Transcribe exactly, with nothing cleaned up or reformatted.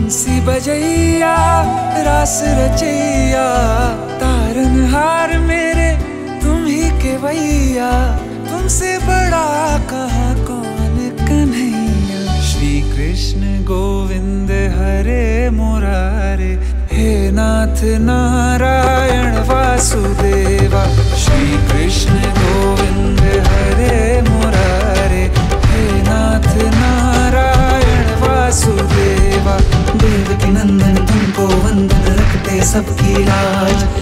बंसी बजैया रास रचैया, तारनहार मेरे तुम ही के भैया, तुमसे बड़ा कहाँ कौन कन्हैया। श्री कृष्ण गोविंद हरे मुरारे, हे नाथ नारायण वासुदेवा। श्री कृष्ण गोविंद हरे मुरारे, हे नाथ नारायण वासुदेवा। देवकी नंदन तुमको वंदन, रखते सबकी लाज।